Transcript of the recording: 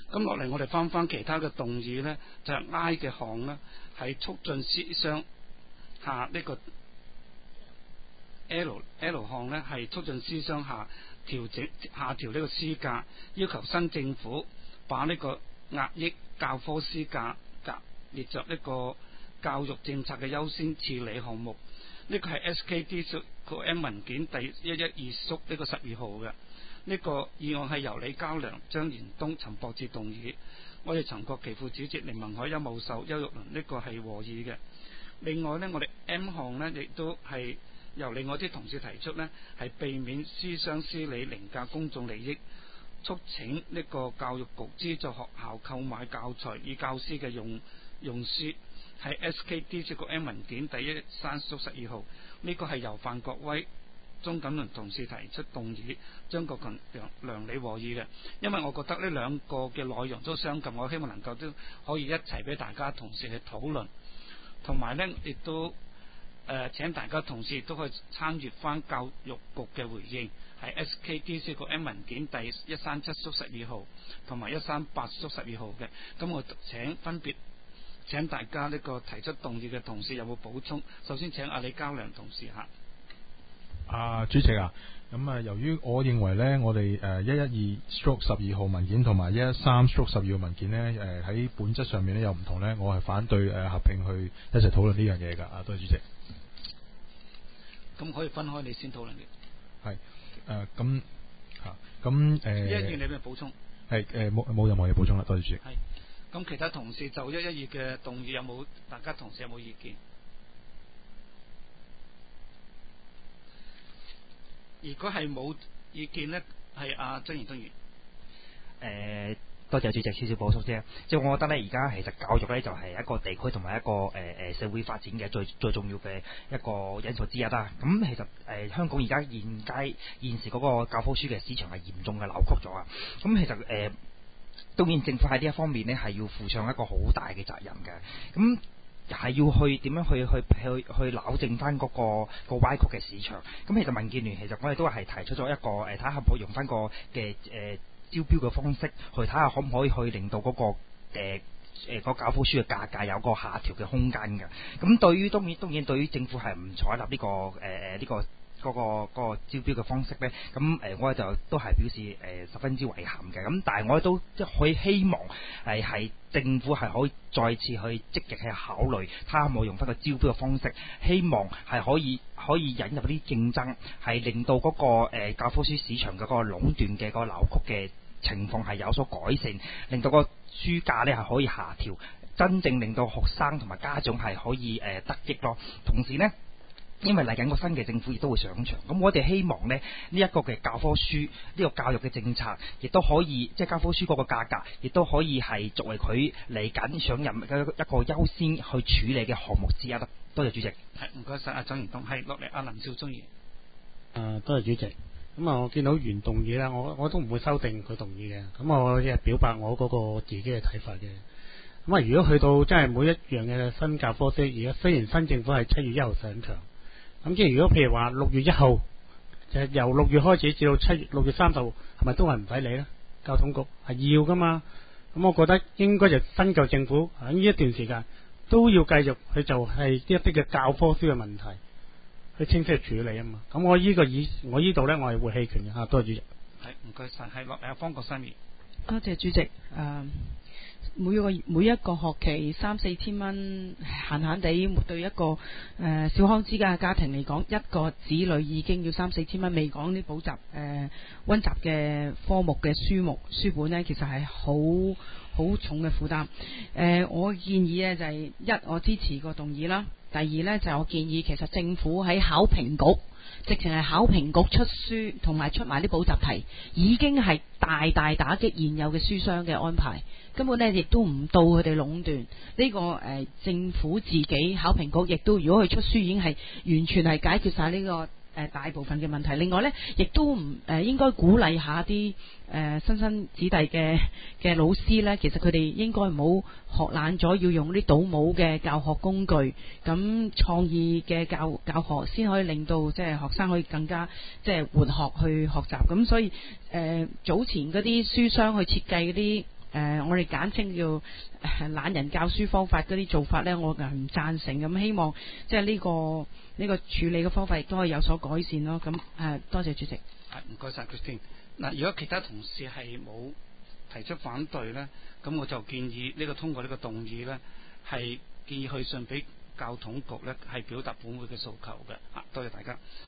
咁落嚟我哋翻其他嘅動議呢，就係 I 嘅項呢，係促進師商下呢個 L 項呢，係促進師商下調呢個師價，要求新政府把呢個壓抑教科書價格列作呢個教育政策嘅優先處理項目。呢個係 SKD 個 M 文件第112縮呢個12號嘅。呢個議案係由李家良、張延東、陳博志動議，我哋陳國旗副主席、凌文海、邱武秀、邱玉麟呢個係和議嘅。另外呢，我哋 M 項呢亦都係由另外啲同事提出呢，係避免私商私理凌駕公眾利益，促請呢個教育局資助學校購買教材以教師嘅用書，係 SKD 個 M 文件第113縮12號。呢個係由范國威、鍾錦麟同事提出動議，張國強、梁李和議嘅。因為我覺得呢兩個嘅內容都相近，我希望能夠都可以一齊俾大家同事去討論，同埋呢亦都請大家同事都可以參閱翻教育局嘅回應，係 SKD 個 M 文件第137縮12號同埋138縮12號嘅。咁我分別請大家呢個提出動議嘅同事有冇補充？首先請阿李家良同事嚇。 主席啊，咁由於我認為呢，我哋112/12號文件同埋113/12號文件呢，喺本質上面呢有唔同呢，我係反對合併去一齊討論呢樣嘢㗎。多謝主席。 咁可以分開你先討論嘅。 係咁 112你有咩補充？ 係冇任何嘢補充啦，多謝主席。 係咁，其他同事就112嘅動議有冇？大家同事有冇意見？如果係冇意見呢，係阿張延東議員。 多謝主席，少少補充啫。即係我覺得呢，而家其實教育呢，就係一個地區同埋一個社會發展嘅最重要嘅一個因素之一啦。咁其實香港而家現時嗰個教科書嘅市場係嚴重嘅扭曲咗啊。咁其實當然政府喺呢一方面呢，係要負上一個好大嘅責任嘅。咁係要去點樣去扭正翻嗰個歪曲嘅市場。咁其實民建聯其實我哋都係提出咗一個睇下可唔可以用翻個嘅招標嘅方式去睇下可唔可以去令到嗰個個教科書嘅價格有個下調嘅空間嘅。咁當然對於政府係唔採納呢個嗰個招標嘅方式呢，咁我哋就都係表示十分之遺憾嘅。咁但係我哋都即係可以希望係政府係可以再次去積極去考慮，睇下可唔可以用翻個招標嘅方式，希望係可以引入啲競爭，係令到嗰個教科書市場嘅嗰個壟斷嘅嗰個扭曲嘅情況係有所改善，令到個書價呢係可以下調，真正令到學生同埋家長係可以得益咯。同時呢，因為嚟緊個新嘅政府亦都會上場，咁我哋希望呢一個嘅教科書呢個教育嘅政策，亦都可以即係教科書嗰個價格，亦都可以係作為佢嚟緊上任嘅一個優先去處理嘅項目之一啦。多謝主席。 係唔該晒阿張延東，係落嚟阿林少忠議員。 多謝主席。咁我見到原動議啦，我都唔會修訂佢動議嘅。咁我即係表白我嗰個自己嘅睇法嘅。咁如果去到真係每一樣嘅新教科書，而家雖然新政府係7月1號上場。咁即係如果譬如話6月1號就由6月開始至到6月30號，係咪都係唔使理呢？交通局係要噶嘛？咁我覺得應該就新舊政府喺呢一段時間都要繼續去就係一啲嘅教科書嘅問題去清晰去處理啊嘛。咁我呢度呢，我係會棄權嘅。多謝主席。 係唔該晒，係落嚟阿方國珊議員。 多謝主席。每一個學期3-4千蚊，閒閒地對一個小康之家嘅家庭嚟講，一個子女已經要3-4千蚊，未講啲補習溫習嘅科目嘅書本呢，其實係好重嘅負擔。我建議呢就係我支持個動議啦。第二呢，就係我建議其實政府喺考評局，直情係考評局出書同埋出埋啲補習題，已經係大大打擊現有嘅書商嘅安排，根本呢亦都唔到佢哋壟斷呢個政府自己考評局亦都，如果佢出書已經係完全係解決晒呢個大部分嘅問題。另外呢，亦都唔應該鼓勵下啲新生子弟嘅老師呢，其實佢哋應該唔好學懶咗，要用啲倒模嘅教學工具，咁創意嘅教學先可以令到即係學生可以更加即係活學去學習。咁所以早前嗰啲書商去設計嗰啲我哋簡稱叫懶人教書方法嗰啲做法呢，我係唔贊成。咁希望即係呢個處理嘅方法亦都可以有所改善咯。咁多謝主席。 唔該晒 Christine。嗱，如果其他同事係冇提出反對呢，咁我就建議呢個通過呢個動議呢，係建議去信俾教統局呢，係表達本會嘅訴求嘅。多謝大家。